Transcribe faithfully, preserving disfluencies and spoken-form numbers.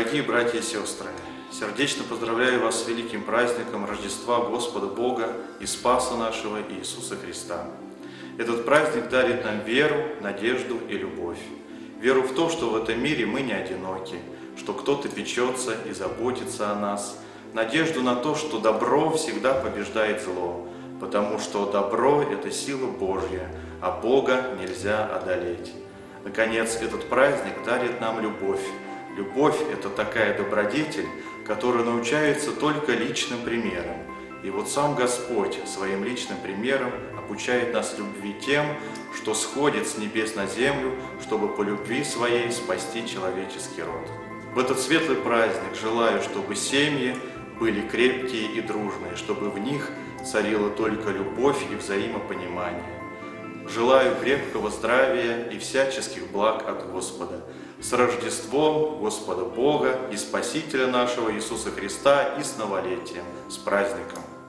Дорогие братья и сестры, сердечно поздравляю вас с великим праздником Рождества Господа Бога и Спаса нашего Иисуса Христа. Этот праздник дарит нам веру, надежду и любовь. Веру в то, что в этом мире мы не одиноки, что кто-то печется и заботится о нас. Надежду на то, что добро всегда побеждает зло, потому что добро – это сила Божья, а Бога нельзя одолеть. Наконец, этот праздник дарит нам любовь. Любовь – это такая добродетель, которая научается только личным примером. И вот сам Господь своим личным примером обучает нас любви тем, что сходит с небес на землю, чтобы по любви своей спасти человеческий род. В этот светлый праздник желаю, чтобы семьи были крепкие и дружные, чтобы в них царила только любовь и взаимопонимание. Желаю крепкого здравия и всяческих благ от Господа. С Рождеством Господа Бога и Спасителя нашего Иисуса Христа и с новолетием, с праздником!